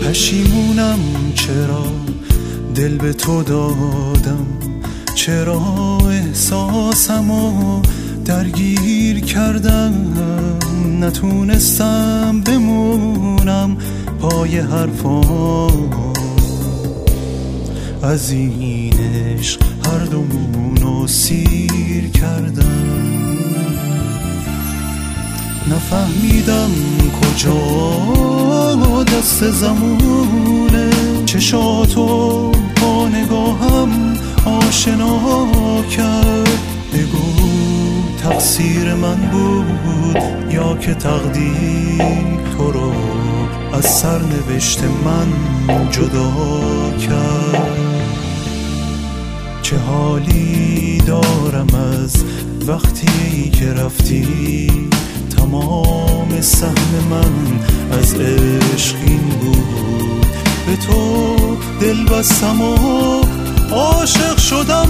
پشیمونم چرا دل به تو دادم، چرا احساسمو درگیر کردم، نتونستم بمونم پای حرفام. از این عشق هر دومونو سیر کردم، نفهمیدم کجا دست زمونه، چشاتو با نگاهم آشنا کرد. بگو تقصیر من بود یا که تقدیر تو رو از سرنوشت من جدا کرد. چه حالی دارم از وقتی که رفتی، تمام سهم من از عشق این بود. به تو دل بستم و عاشق شدم،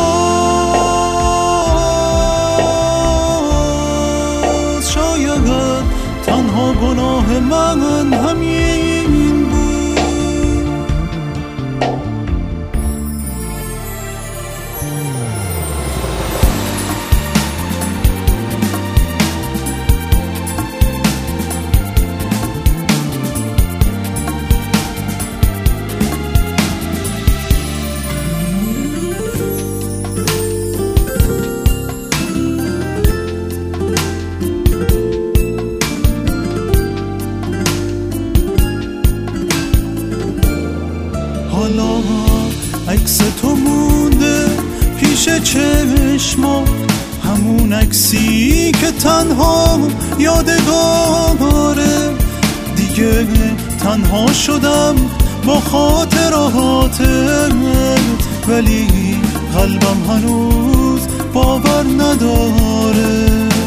باز شاید تنها گناه من همین بود. حالا عکس تو مونده پیش چشما، همون عکسی که تنها یادگاره. دیگه تنها شدم با خاطراتت، ولی قلبم هنوز باور نداره.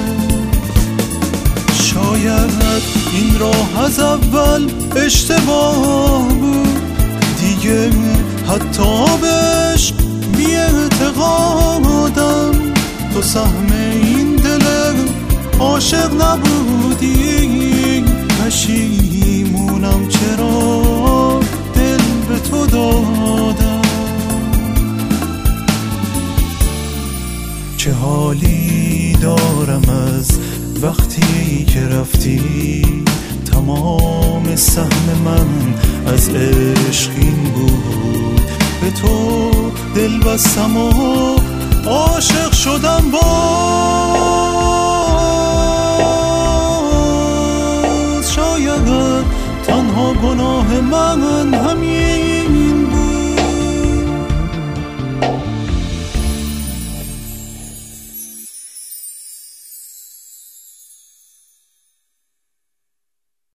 شاید این راه از اول اشتباه بود، دیگه حتی بهش بی‌اعتقادم. تو سهم این دل عاشق نبودی، پشیمونم چرا دل به تو دادم. چه حالی دارم از وقتی که رفتی، تمام سهم من از عشق این بود. به تو دل بستم و عاشق شدم، باز شاید تنها گناه من